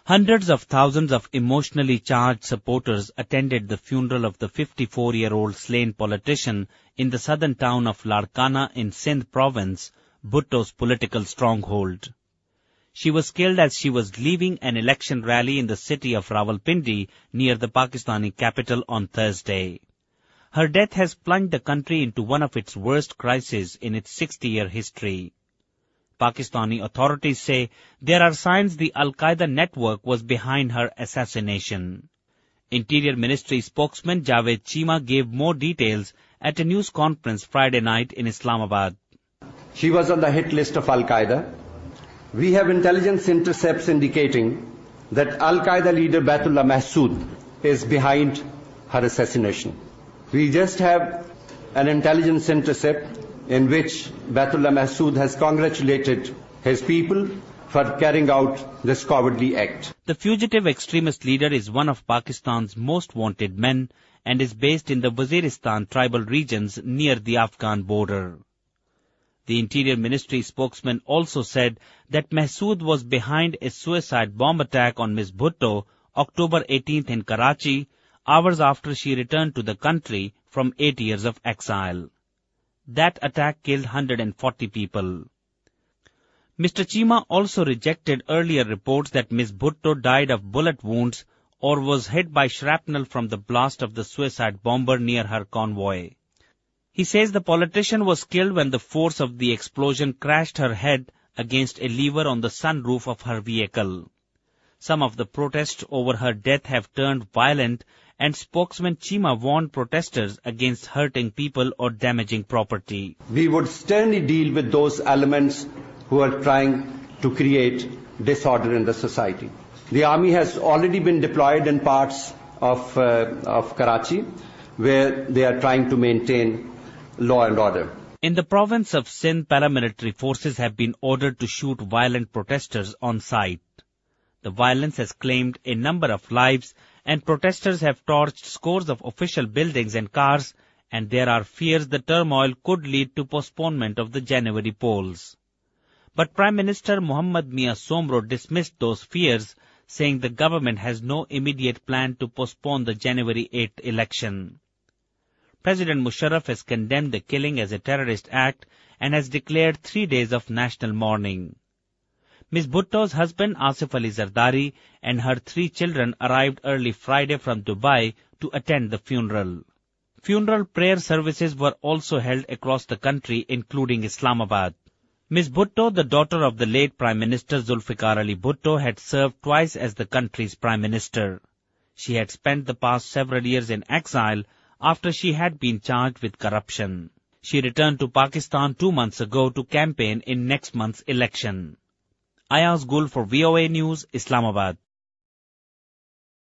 Hundreds of thousands of emotionally charged supporters attended the funeral of the 54-year-old slain politician in the southern town of Larkana in Sindh province, Bhutto's political stronghold. She was killed as she was leaving an election rally in the city of Rawalpindi near the Pakistani capital on Thursday. Her death has plunged the country into one of its worst crises in its 60-year history. Pakistani authorities say there are signs the Al-Qaeda network was behind her assassination. Interior Ministry spokesman Javed Cheema gave more details at a news conference Friday night in Islamabad. She was on the hit list of Al-Qaeda. We have intelligence intercepts indicating that Al-Qaeda leader Baitullah Mahsoud is behind her assassination. We just have an intelligence intercept in which Baitullah Mahsoud has congratulated his people for carrying out this cowardly act. The fugitive extremist leader is one of Pakistan's most wanted men and is based in the Waziristan tribal regions near the Afghan border. The Interior Ministry spokesman also said that Mahsood was behind a suicide bomb attack on Ms. Bhutto October 18th in Karachi, hours after she returned to the country from 8 years of exile. That attack killed 140 people. Mr. Cheema also rejected earlier reports that Ms. Bhutto died of bullet wounds or was hit by shrapnel from the blast of the suicide bomber near her convoy. He says the politician was killed when the force of the explosion crashed her head against a lever on the sunroof of her vehicle. Some of the protests over her death have turned violent, and spokesman Cheema warned protesters against hurting people or damaging property. We would sternly deal with those elements who are trying to create disorder in the society. The army has already been deployed in parts of Karachi, where they are trying to maintain law and order. In the province of Sindh, paramilitary forces have been ordered to shoot violent protesters on sight. The violence has claimed a number of lives, and protesters have torched scores of official buildings and cars, and there are fears the turmoil could lead to postponement of the January polls. But Prime Minister Muhammad Mia Somro dismissed those fears, saying the government has no immediate plan to postpone the January 8th election. President Musharraf has condemned the killing as a terrorist act and has declared 3 days of national mourning. Ms. Bhutto's husband Asif Ali Zardari and her 3 children arrived early Friday from Dubai to attend the funeral. Funeral prayer services were also held across the country, including Islamabad. Ms. Bhutto, the daughter of the late Prime Minister Zulfikar Ali Bhutto, had served twice as the country's Prime Minister. She had spent the past several years in exile after she had been charged with corruption. She returned to Pakistan 2 months ago to campaign in next month's election. Ayaz Gul for VOA News, Islamabad.